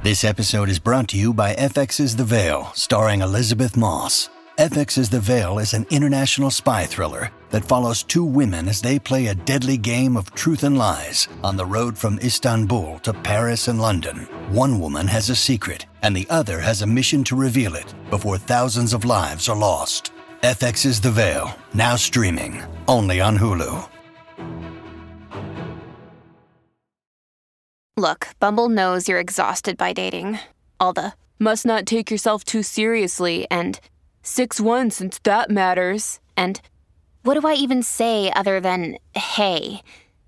This episode is brought to you by FX's The Veil, starring Elizabeth Moss. FX's The Veil is an international spy thriller that follows two women as they play a deadly game of truth and lies on the road from Istanbul to Paris and London. One woman has a secret, and the other has a mission to reveal it before thousands of lives are lost. FX's The Veil, now streaming, only on Hulu. Look, Bumble knows you're exhausted by dating. All the, must not take yourself too seriously, and 6'1" since that matters, and what do I even say other than, hey?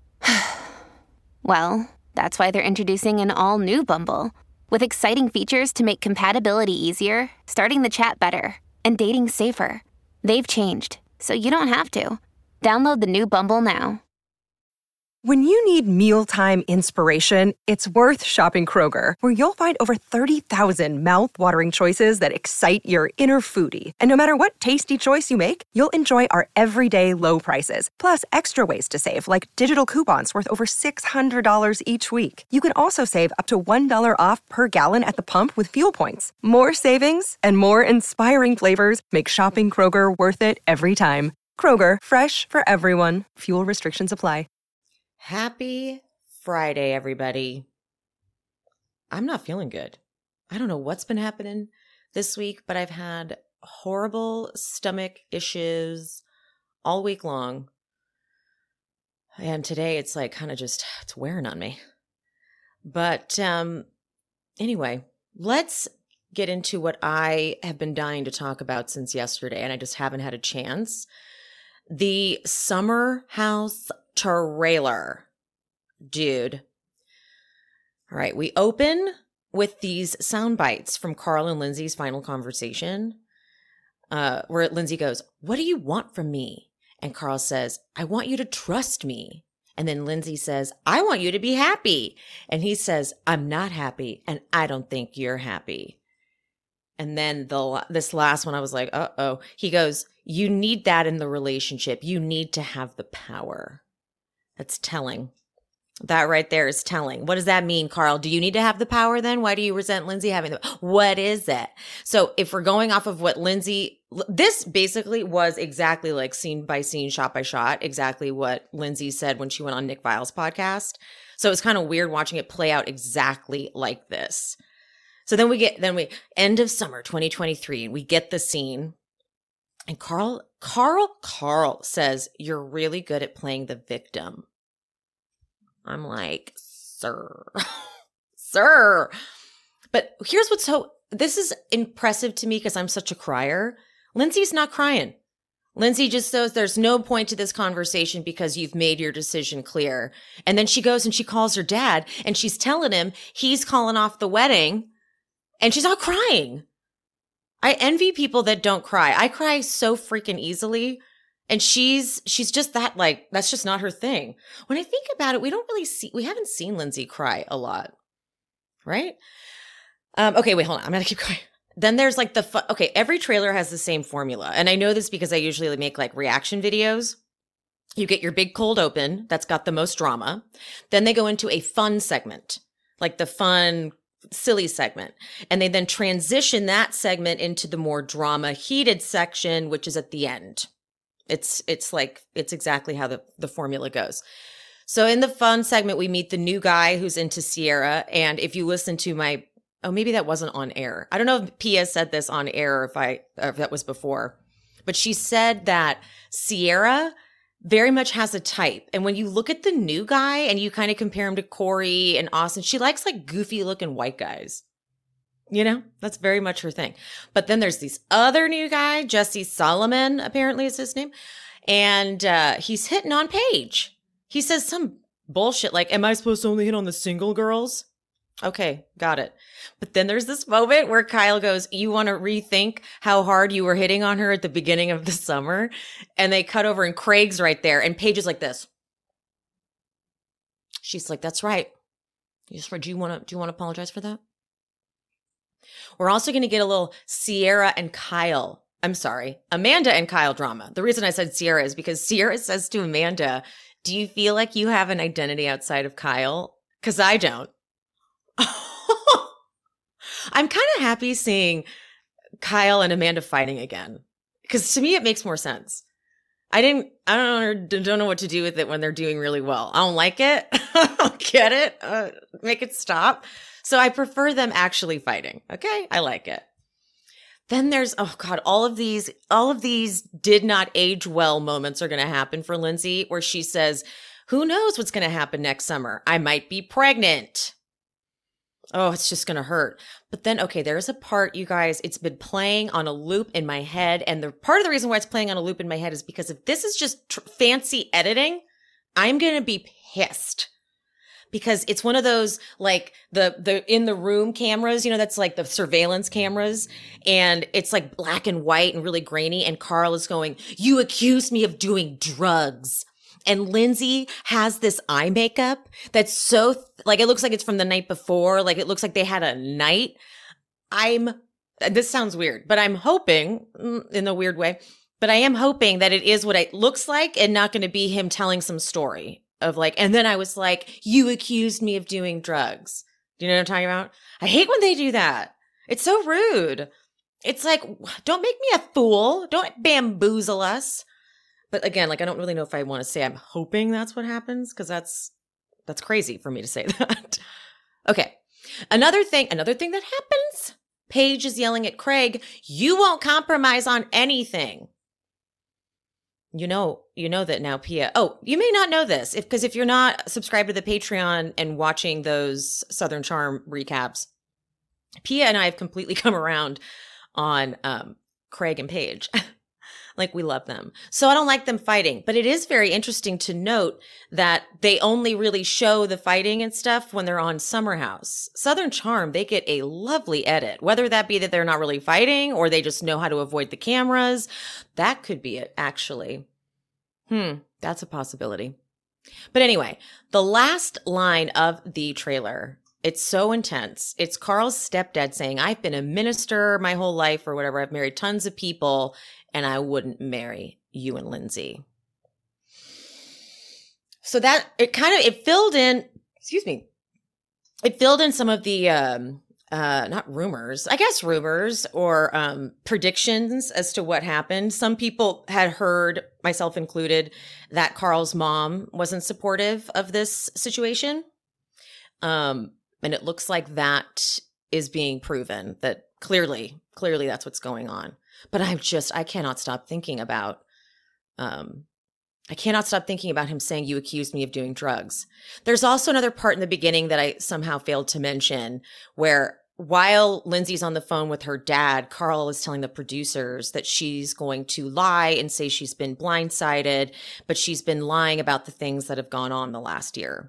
Well, that's why they're introducing an all-new Bumble, with exciting features to make compatibility easier, starting the chat better, and dating safer. They've changed, so you don't have to. Download the new Bumble now. When you need mealtime inspiration, it's worth shopping Kroger, where you'll find over 30,000 mouth-watering choices that excite your inner foodie. And no matter what tasty choice you make, you'll enjoy our everyday low prices, plus extra ways to save, like digital coupons worth over $600 each week. You can also save up to $1 off per gallon at the pump with fuel points. More savings and more inspiring flavors make shopping Kroger worth it every time. Kroger, fresh for everyone. Fuel restrictions apply. Happy Friday, everybody. I'm not feeling good. I don't know what's been happening this week, but I've had horrible stomach issues all week long. And today it's like kind of just, it's wearing on me. But anyway, let's get into what I have been dying to talk about since yesterday, and I just haven't had a chance. The Summer House trailer. Dude. All right, we open with these sound bites from Carl and Lindsay's final conversation, where Lindsay goes, "What do you want from me?" And Carl says, "I want you to trust me." And then Lindsay says, "I want you to be happy." And he says, "I'm not happy, and I don't think you're happy." And then this last one, I was like, uh-oh. He goes, "You need that in the relationship. You need to have the power." That's telling. That right there is telling. What does that mean, Carl? Do you need to have the power then? Why do you resent Lindsay having the What is it? So if we're going off of what Lindsay, this basically was exactly like scene by scene, shot by shot, exactly what Lindsay said when she went on Nick Vile's podcast. So it's kind of weird watching it play out exactly like this. So then we end of summer 2023, and we get the scene. And Carl says, "You're really good at playing the victim." I'm like, sir. But here's this is impressive to me because I'm such a crier. Lindsay's not crying. Lindsay just says there's no point to this conversation because you've made your decision clear. And then she goes and she calls her dad, and she's telling him he's calling off the wedding, and she's not crying. I envy people that don't cry. I cry so freaking easily. And she's just that, like, that's just not her thing. When I think about it, we haven't seen Lindsay cry a lot. Right? Okay, wait, hold on. I'm going to keep going. Then there's like every trailer has the same formula. And I know this because I usually make like reaction videos. You get your big cold open. That's got the most drama. Then they go into a fun segment, like the fun, silly segment. And they then transition that segment into the more drama heated section, which is at the end. It's exactly how the formula goes. So in the fun segment, we meet the new guy who's into Sierra. And if you listen to maybe that wasn't on air. I don't know if Pia said this on air or if that was before, but she said that Sierra very much has a type. And when you look at the new guy and you kind of compare him to Corey and Austin, she likes like goofy looking white guys. You know, that's very much her thing. But then there's this other new guy, Jesse Solomon, apparently is his name. And he's hitting on Paige. He says some bullshit like, "Am I supposed to only hit on the single girls?" Okay, got it. But then there's this moment where Kyle goes, "You want to rethink how hard you were hitting on her at the beginning of the summer?" And they cut over and Craig's right there. And Paige is like this. She's like, "That's right. Do you want to apologize for that?" We're also going to get a little Amanda and Kyle drama. The reason I said Sierra is because Sierra says to Amanda, "Do you feel like you have an identity outside of Kyle? Because I don't." I'm kind of happy seeing Kyle and Amanda fighting again, because to me it makes more sense. I don't know what to do with it when they're doing really well. I don't like it. I don't get it. Make it stop. So I prefer them actually fighting. Okay, I like it. Then there's, oh God, all of these did not age well moments are going to happen for Lindsay, where she says, who knows what's going to happen next summer? I might be pregnant. Oh, it's just going to hurt. But then, okay, there's a part, you guys, it's been playing on a loop in my head. And the part of the reason why it's playing on a loop in my head is because if this is just fancy editing, I'm going to be pissed. Because it's one of those, like, the in the room cameras, that's like the surveillance cameras. And it's like black and white and really grainy. And Carl is going, you accused me of doing drugs. And Lindsay has this eye makeup that's so, like, it looks like it's from the night before. Like, it looks like they had a night. This sounds weird, but I'm hoping, in a weird way, but I am hoping that it is what it looks like and not going to be him telling some story. Of like, and then I was like, you accused me of doing drugs. Do you know what I'm talking about? I hate when they do that. It's so rude. It's like, don't make me a fool. Don't bamboozle us. But again, like, I don't really know if I want to say I'm hoping that's what happens, because that's crazy for me to say that. Okay. Another thing that happens, Paige is yelling at Craig, you won't compromise on anything. You know that now, Pia. Oh, you may not know this because if you're not subscribed to the Patreon and watching those Southern Charm recaps, Pia and I have completely come around on Craig and Paige. Like, we love them. So I don't like them fighting, but it is very interesting to note that they only really show the fighting and stuff when they're on Summer House. Southern Charm, they get a lovely edit, whether that be that they're not really fighting or they just know how to avoid the cameras. That could be it, actually. That's a possibility. But anyway, the last line of the trailer, it's so intense. It's Carl's stepdad saying, I've been a minister my whole life or whatever. I've married tons of people and I wouldn't marry you and Lindsay. So that it filled in some of the, not rumors, I guess rumors or predictions as to what happened. Some people had heard, myself included, that Carl's mom wasn't supportive of this situation. And it looks like that is being proven, that clearly that's what's going on. But I cannot stop thinking about him saying, you accused me of doing drugs. There's also another part in the beginning that I somehow failed to mention where while Lindsay's on the phone with her dad, Carl is telling the producers that she's going to lie and say she's been blindsided, but she's been lying about the things that have gone on the last year.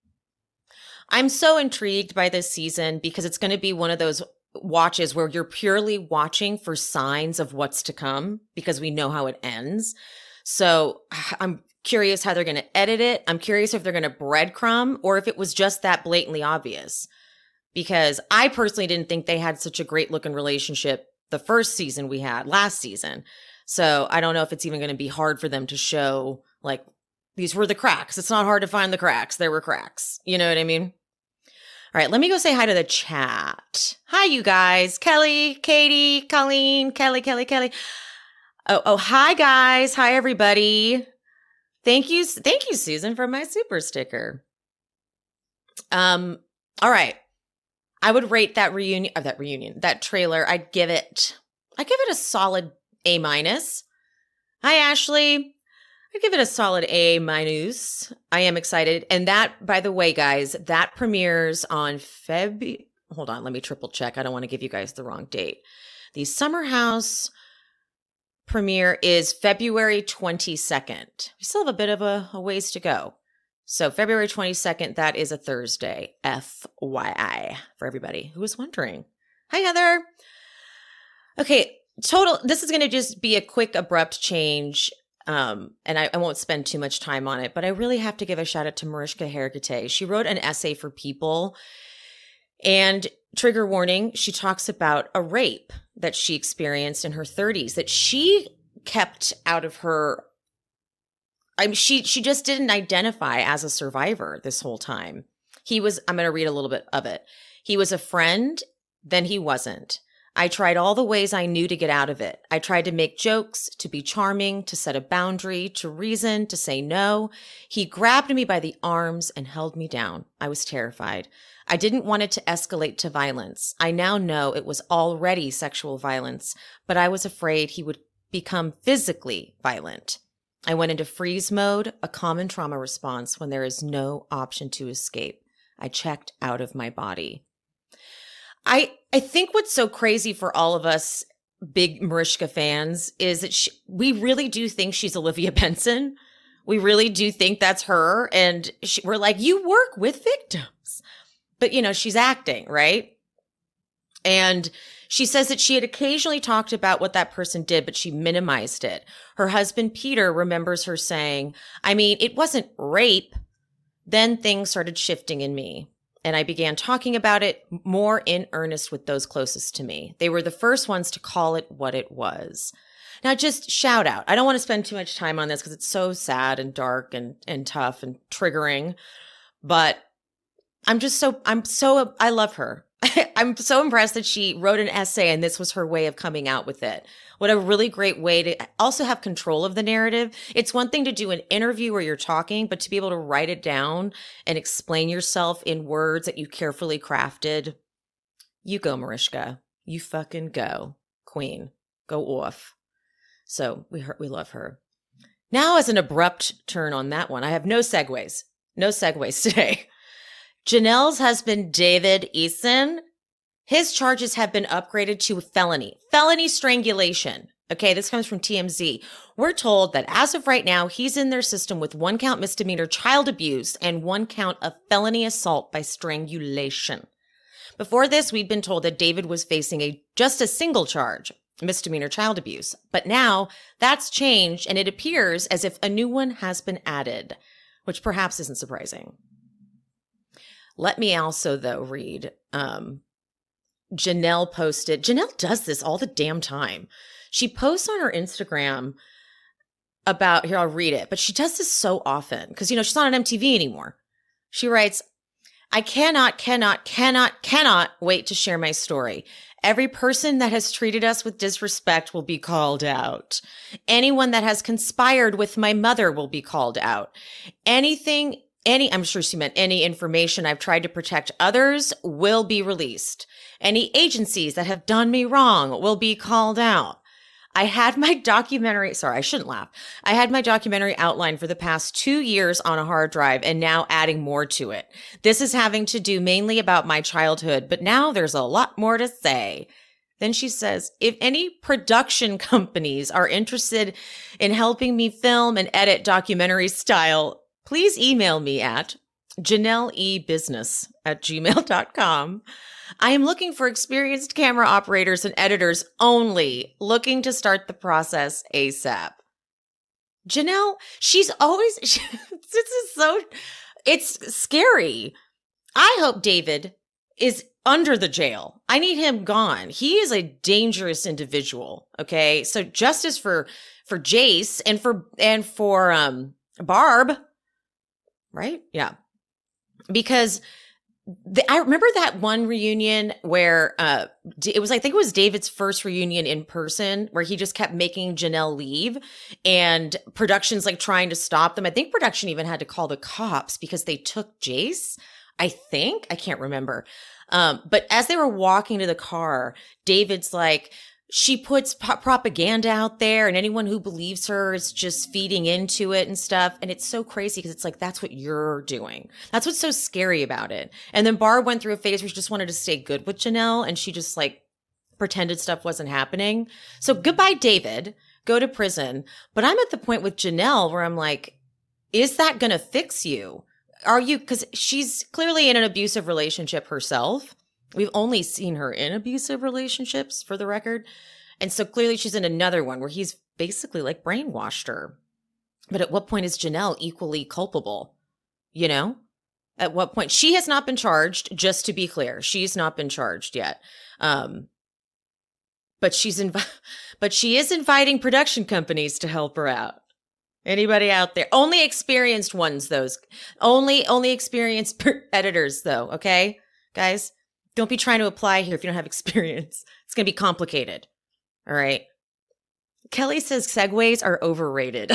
I'm so intrigued by this season because it's going to be one of those watches where you're purely watching for signs of what's to come because we know how it ends. So I'm curious how they're going to edit it. I'm curious if they're going to breadcrumb or if it was just that blatantly obvious. Because I personally didn't think they had such a great looking relationship the first season we had last season. So I don't know if it's even going to be hard for them to show, like, these were the cracks. It's not hard to find the cracks. There were cracks. You know what I mean? All right, let me go say hi to the chat. Hi, you guys. Kelly, Katie, Colleen, Kelly. Oh, hi, guys. Hi, everybody. Thank you, Susan, for my super sticker. All right. I would rate that trailer. I'd give it a solid A-. Hi, Ashley. I'd give it a solid A-. I am excited. And that, by the way, guys, that premieres on hold on, let me triple check. I don't want to give you guys the wrong date. The Summer House premiere is February 22nd. We still have a bit of a ways to go. So February 22nd, that is a Thursday, FYI, for everybody who was wondering. Hi, Heather. Okay, this is going to just be a quick, abrupt change, and I won't spend too much time on it, but I really have to give a shout out to Mariska Hargitay. She wrote an essay for People, and trigger warning, she talks about a rape that she experienced in her 30s that she kept out of her. She just didn't identify as a survivor this whole time. I'm going to read a little bit of it. He was a friend Then he wasn't. I tried all the ways I knew to get out of it. I tried to make jokes, to be charming, to set a boundary, to reason, to say no. He grabbed me by the arms and held me down. I was terrified. I didn't want it to escalate to violence. I now know it was already sexual violence, but I was afraid he would become physically violent. I went into freeze mode, a common trauma response when there is no option to escape. I checked out of my body. I think what's so crazy for all of us big Mariska fans is that we really do think she's Olivia Benson. We really do think that's her. And we're like, you work with victims. But, she's acting, right? And she says that she had occasionally talked about what that person did, but she minimized it. Her husband, Peter, remembers her saying, it wasn't rape. Then things started shifting in me. And I began talking about it more in earnest with those closest to me. They were the first ones to call it what it was. Now, just shout out. I don't want to spend too much time on this because it's so sad and dark and tough and triggering. But I love her. I'm so impressed that she wrote an essay and this was her way of coming out with it. What a really great way to also have control of the narrative. It's one thing to do an interview where you're talking, but to be able to write it down and explain yourself in words that you carefully crafted. You go, Mariska. You fucking go. Queen. Go off. So we love her. Now, as an abrupt turn on that one, I have no segues. No segues today. Janelle's husband, David Eason, his charges have been upgraded to felony strangulation. Okay, this comes from TMZ. We're told that as of right now, he's in their system with 1 count misdemeanor child abuse and 1 count of felony assault by strangulation. Before this, we'd been told that David was facing just a single charge, misdemeanor child abuse. But now that's changed and it appears as if a new one has been added, which perhaps isn't surprising. Let me also, though, read. Janelle posted. Janelle does this all the damn time. She posts on her Instagram about, here, I'll read it, but she does this so often because, she's not on MTV anymore. She writes, I cannot wait to share my story. Every person that has treated us with disrespect will be called out. Anyone that has conspired with my mother will be called out. I'm sure she meant any information I've tried to protect others will be released. Any agencies that have done me wrong will be called out. I had my documentary outlined for the past 2 years on a hard drive and now adding more to it. This is having to do mainly about my childhood, but now there's a lot more to say. Then she says, if any production companies are interested in helping me film and edit documentary style, please email me at janelleebusiness@gmail.com. I am looking for experienced camera operators and editors only, looking to start the process ASAP. Janelle, it's scary. I hope David is under the jail. I need him gone. He is a dangerous individual. Okay. So justice for Jace and for Barb. Right? Yeah. Because I remember that one reunion where I think it was David's first reunion in person where he just kept making Janelle leave and production's like trying to stop them. I think production even had to call the cops because they took Jace. I can't remember. But as they were walking to the car, David's like, she puts propaganda out there and anyone who believes her is just feeding into it and stuff. And it's so crazy because it's like, that's what you're doing. That's what's so scary about it. And then Barb went through a phase where she just wanted to stay good with Janelle and she just like pretended stuff wasn't happening. So goodbye, David. Go to prison. But I'm at the point with Janelle where I'm like, is that going to fix you? Are you? Because she's clearly in an abusive relationship herself. We've only seen her in abusive relationships, for the record. And so clearly she's in another one where he's basically like brainwashed her. But at what point is Janelle equally culpable? At what point? She has not been charged, just to be clear. She's not been charged yet. But she is inviting production companies to help her out. Anybody out there? Only experienced ones, those. Only experienced editors, though, okay? Guys? Don't be trying to apply here if you don't have experience. It's going to be complicated. All right. Kelly says segues are overrated.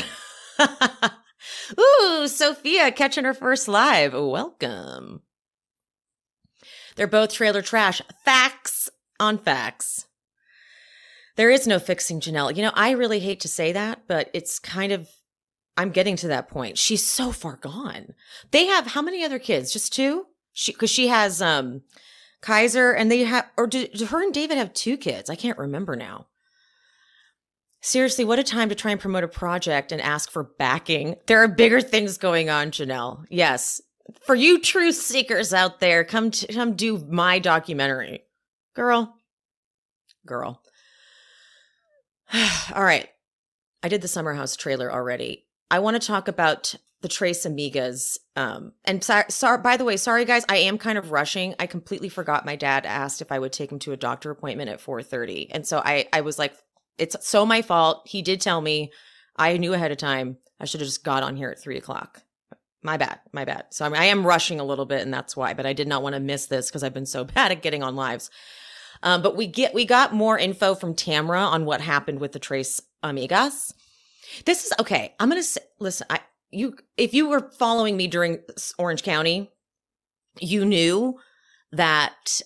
Ooh, Sophia catching her first live. Welcome. They're both trailer trash. Facts on facts. There is no fixing Janelle. You know, I really hate to say that, but it's kind of, I'm getting to that point. She's so far gone. They have how many other kids? Just two? Because she has Kaiser, and they have, or did her and David have 2 kids? I can't remember now. Seriously, what a time to try and promote a project and ask for backing. There are bigger things going on, Janelle. Yes. For you truth seekers out there, come do my documentary. Girl. All right. I did the Summer House trailer already. I want to talk about the Tres Amigas. And sorry, by the way, sorry guys, I am kind of rushing. I completely forgot my dad asked if I would take him to a doctor appointment at 4:30. And so I was like, it's so my fault. He did tell me. I knew ahead of time. I should have just got on here at 3:00. My bad. So I am rushing a little bit, and that's why. But I did not want to miss this because I've been so bad at getting on lives. But we got more info from Tamra on what happened with the Tres Amigas. This is okay. I'm gonna say, listen. If you were following me during Orange County, you know that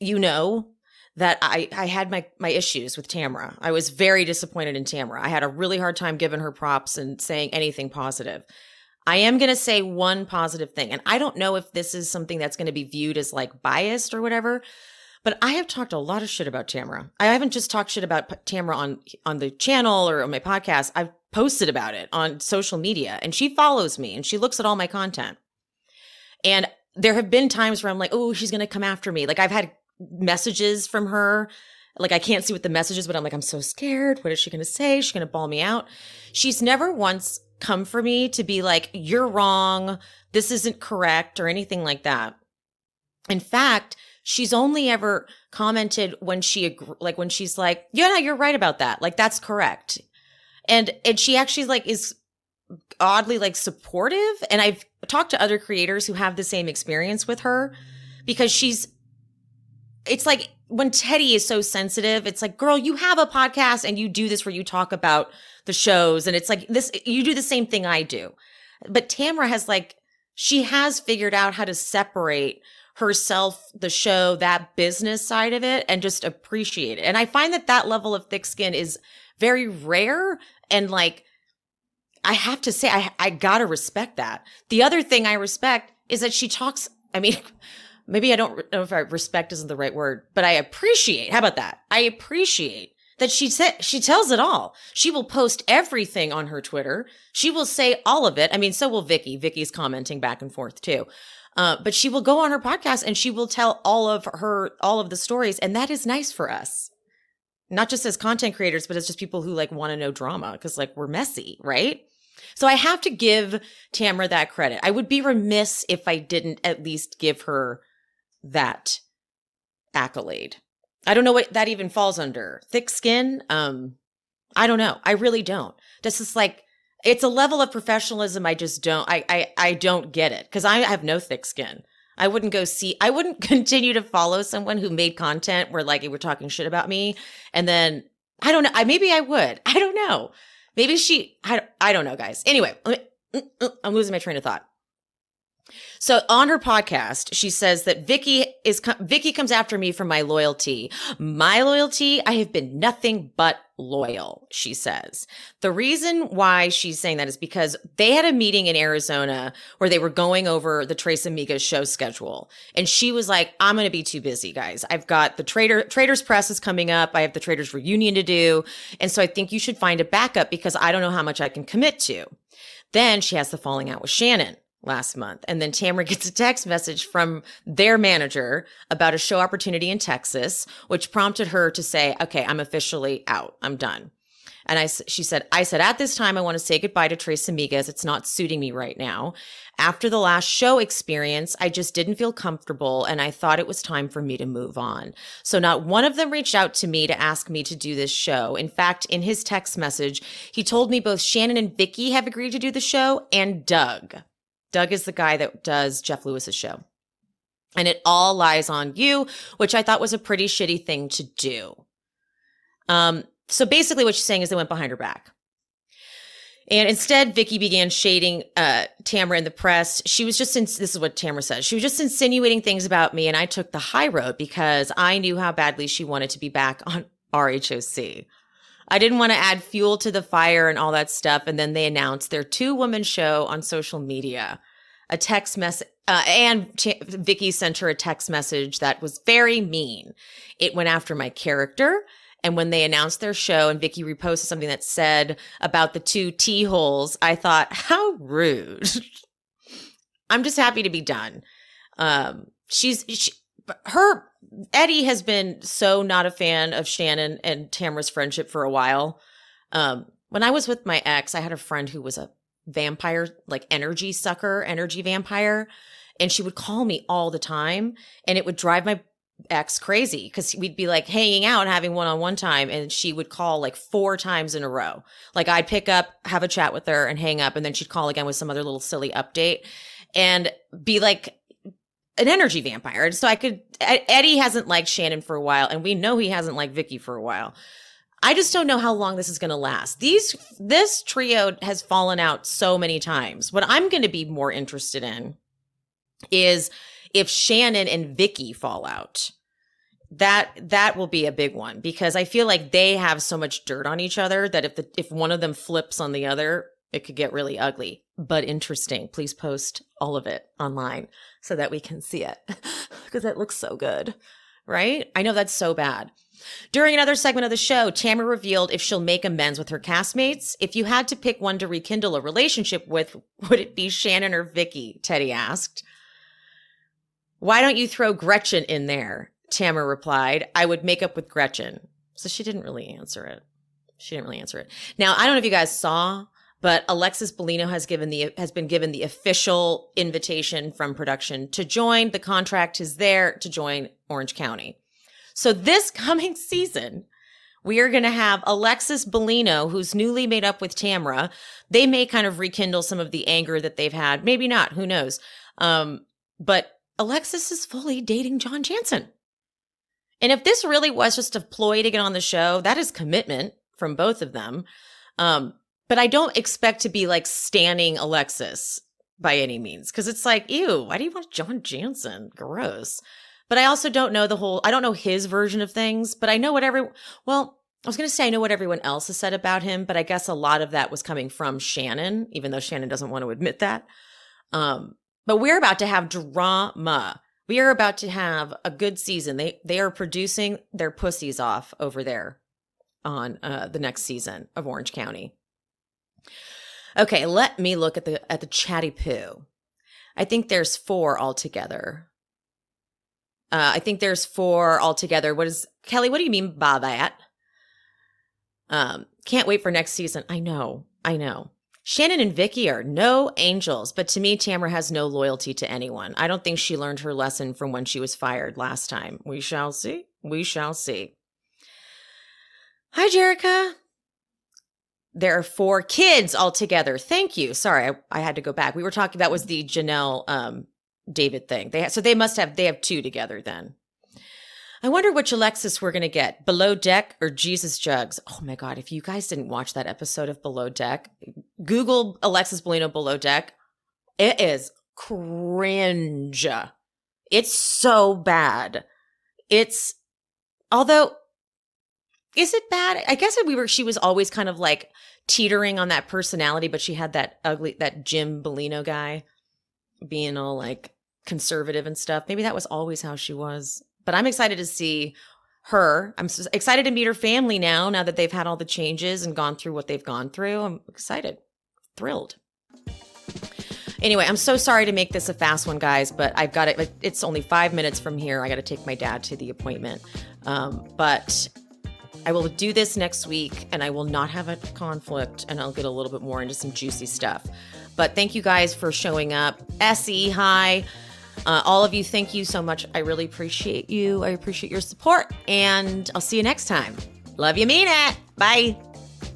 I had my issues with Tamra. I was very disappointed in Tamra. I had a really hard time giving her props and saying anything positive. I am going to say one positive thing, and I don't know if this is something that's going to be viewed as like biased or whatever, but I have talked a lot of shit about Tamra. I haven't just talked shit about Tamra on the channel or on my podcast. I've posted about it on social media, and she follows me and she looks at all my content. And there have been times where I'm like, oh, she's going to come after me. Like I've had messages from her. Like I can't see what the message is, but I'm like, I'm so scared. What is she going to say? She's going to bawl me out. She's never once come for me to be like, you're wrong. This isn't correct or anything like that. In fact, she's only ever commented when she's like, yeah, no, you're right about that. Like, that's correct. And she actually like is oddly like supportive. And I've talked to other creators who have the same experience with her because it's like when Teddy is so sensitive, it's like, girl, you have a podcast and you do this where you talk about the shows. And it's like this, you do the same thing I do. But Tamra has she has figured out how to separate herself, the show, that business side of it, and just appreciate it. And I find that level of thick skin is very rare. And I have to say, I gotta respect that. The other thing I respect is that she talks, I mean, maybe I don't know if respect isn't the right word, but I appreciate, how about that? I appreciate that she tells it all. She will post everything on her Twitter. She will say all of it. I mean, so will Vicky. Vicky's commenting back and forth too. But she will go on her podcast and she will tell all of the stories. And that is nice for us. Not just as content creators, but as just people who want to know drama because we're messy, right? So I have to give Tamra that credit. I would be remiss if I didn't at least give her that accolade. I don't know what that even falls under. Thick skin? I don't know. I really don't. This is it's a level of professionalism I just don't, I don't get it because I have no thick skin. I wouldn't continue to follow someone who made content where we're talking shit about me. And then, I don't know, maybe I would. I don't know. Maybe I don't know, guys. Anyway, I'm losing my train of thought. So on her podcast, she says that Vicky comes after me for my loyalty. My loyalty, I have been nothing but loyal, she says. The reason why she's saying that is because they had a meeting in Arizona where they were going over the Tres Amigas show schedule. And she was like, I'm going to be too busy, guys. I've got the Traders Press is coming up. I have the Traders Reunion to do. And so I think you should find a backup because I don't know how much I can commit to. Then she has the falling out with Shannon last month. And then Tamra gets a text message from their manager about a show opportunity in Texas, which prompted her to say, okay, I'm officially out. I'm done. And she said, at this time, I want to say goodbye to Tres Amigas. It's not suiting me right now. After the last show experience, I just didn't feel comfortable and I thought it was time for me to move on. So not one of them reached out to me to ask me to do this show. In fact, in his text message, he told me both Shannon and Vicky have agreed to do the show and Doug. Doug is the guy that does Jeff Lewis's show. And it all lies on you, which I thought was a pretty shitty thing to do. So basically what she's saying is they went behind her back. And instead, Vicki began shading Tamra in the press. She was just, this is what Tamra says, she was just insinuating things about me, and I took the high road because I knew how badly she wanted to be back on RHOC. I didn't want to add fuel to the fire and all that stuff. And then they announced their 2-woman show on social media. A text message, Vicki sent her a text message that was very mean. It went after my character. And when they announced their show and Vicki reposted something that said about the 2 T-holes, I thought, how rude. I'm just happy to be done. Eddie has been so not a fan of Shannon and Tamra's friendship for a while. When I was with my ex, I had a friend who was a vampire, like energy sucker, energy vampire. And she would call me all the time, and it would drive my ex crazy because we'd be like hanging out, having one-on-one time, and she would call like 4 times in a row. Like I'd pick up, have a chat with her and hang up, and then she'd call again with some other little silly update and be like an energy vampire. So Eddie hasn't liked Shannon for a while, and we know he hasn't liked Vicki for a while. I just don't know how long this is going to last. This trio has fallen out so many times. What I'm going to be more interested in is if Shannon and Vicki fall out. That will be a big one, because I feel like they have so much dirt on each other that if one of them flips on the other, it could get really ugly. But interesting. Please post all of it online so that we can see it, because it looks so good, right? I know that's so bad. During another segment of the show, Tamra revealed if she'll make amends with her castmates. If you had to pick one to rekindle a relationship with, would it be Shannon or Vicki? Teddy asked. Why don't you throw Gretchen in there? Tamra replied, I would make up with Gretchen. So she didn't really answer it. Now, I don't know if you guys saw, but Alexis Bellino has been given the official invitation from production to join. The contract is there to join Orange County. So this coming season, we are going to have Alexis Bellino, who's newly made up with Tamra. They may kind of rekindle some of the anger that they've had. Maybe not. Who knows? But Alexis is fully dating John Jansen. And if this really was just a ploy to get on the show, that is commitment from both of them. But I don't expect to be like standing Alexis by any means, because it's like, ew, why do you want John Jansen? Gross. But I also don't know I don't know his version of things, but I know what I was going to say I know what everyone else has said about him, but I guess a lot of that was coming from Shannon, even though Shannon doesn't want to admit that. But we're about to have drama. We are about to have a good season. They are producing their pussies off over there on the next season of Orange County. Okay, let me look at the chatty poo. I think there's 4 altogether. What is Kelly? What do you mean by that? Can't wait for next season. I know. Shannon and Vicki are no angels, but to me, Tamra has no loyalty to anyone. I don't think she learned her lesson from when she was fired last time. We shall see. Hi, Jerica. There are 4 kids altogether. Thank you. Sorry, I had to go back. We were talking, that was the Janelle David thing. They have 2 together then. I wonder which Alexis we're going to get, Below Deck or Jesus Jugs. Oh my God, if you guys didn't watch that episode of Below Deck, Google Alexis Bellino Below Deck. It is cringe. It's so bad. Although, is it bad? I guess she was always kind of like teetering on that personality, but she had that Jim Bellino guy being all like conservative and stuff. Maybe that was always how she was. But I'm excited to see her. I'm excited to meet her family now that they've had all the changes and gone through what they've gone through. I'm excited. Thrilled. Anyway, I'm so sorry to make this a fast one, guys, but I've got it. It's only 5 minutes from here. I got to take my dad to the appointment. But I will do this next week, and I will not have a conflict, and I'll get a little bit more into some juicy stuff. But thank you guys for showing up. Essie, hi. All of you, thank you so much. I really appreciate you. I appreciate your support, and I'll see you next time. Love you, mean it. Bye.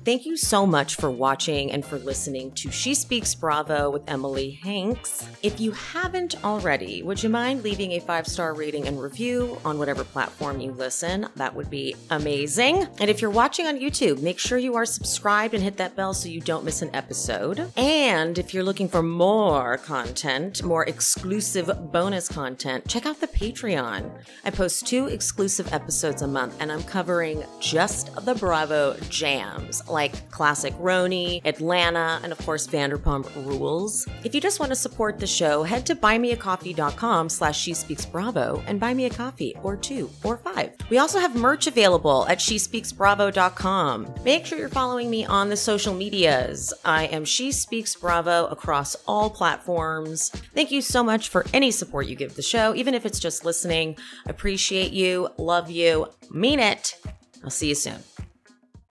Thank you so much for watching and for listening to She Speaks Bravo with Emily Hanks. If you haven't already, would you mind leaving a 5-star rating and review on whatever platform you listen? That would be amazing. And if you're watching on YouTube, make sure you are subscribed and hit that bell so you don't miss an episode. And if you're looking for more content, more exclusive bonus content, check out the Patreon. I post 2 exclusive episodes a month, and I'm covering just the Bravo jams, like Classic Roni, Atlanta, and of course Vanderpump Rules. If you just want to support the show, head to buymeacoffee.com/SheSpeaksBravo and buy me a coffee, or 2 or 5. We also have merch available at SheSpeaksBravo.com. Make sure you're following me on the social medias. I am She Speaks Bravo across all platforms. Thank you so much for any support you give the show, even if it's just listening. Appreciate you, love you, mean it. I'll see you soon.